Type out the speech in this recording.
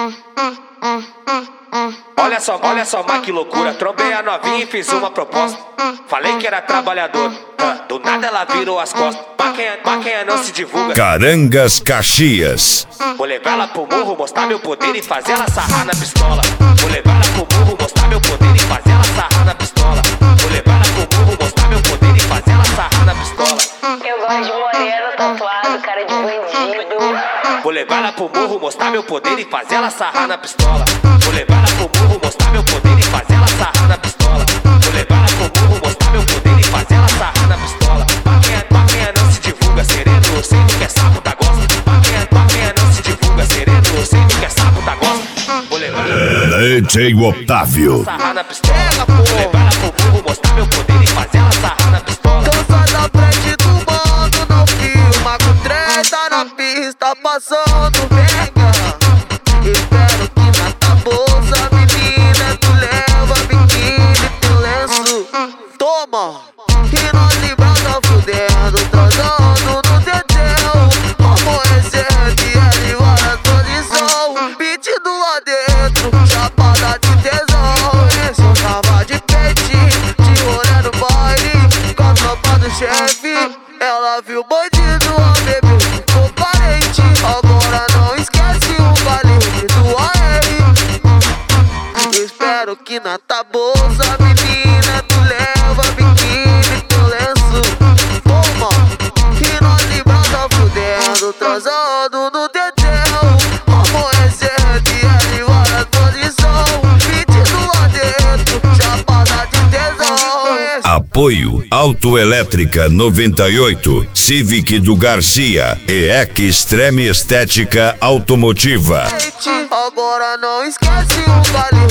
Olha só, mas que loucura. Trombei a novinha e fiz uma proposta. Falei que era trabalhador, do nada ela virou as costas. Maquinha não se divulga. Carangas Caxias. Vou levar ela pro morro, mostrar meu poder e fazer ela sarrar na pistola. Vou levar ela pro morro, mostrar meu poder e fazer ela sarrar na pistola. Vou levar ela pro morro, mostrar meu poder e fazer ela sarrar na pistola. Eu gosto de moreno, tatuado, cara de bandido. Vou levar ela pro morro, mostrar meu poder e fazer ela sarrar na pistola. Vou levar ela pro morro, mostrar meu poder e fazer ela sarrar na pistola. Vou levar ela pro morro, mostrar meu poder e fazer ela sarrar na pistola. Maquinha não se divulga, sereno, eu sei do que é sapo da gosta. Maquinha não se divulga, sereno, eu sei do que é sapo da gosta. Vou levar DJ Otávio. Sarrar na pistola. Vou levar ela pro morro, mostrar meu poder e fazer ela sarrar na pistola. Então sai da frente do mano, não filma com treta na pista, passando venga. Espero que na tua bolsa, menina, tu leva biquíni e teu lenço. Toma, e nós librada fudendo, transando no dedéu. Como recebe, ele vai na posição, pedindo lá dentro, chapada de tesão. Esse eu tava de peitinho, de rolê no baile, com a tropa do chefe. Ela viu o bandido, a bebê ficou parente. Agora não esquece o baile do AR. Espero que na tua bolsa, menina, tu leva biquíni e teu lenço. Toma, e nós librada fudendo, transando no dedéu. Como recebe, ele vai na posição, pedindo lá dentro, chapada de tesão. Apoio Autoelétrica 98, Civic do Garcia e Extreme Estética Automotiva. Agora não esquece o baile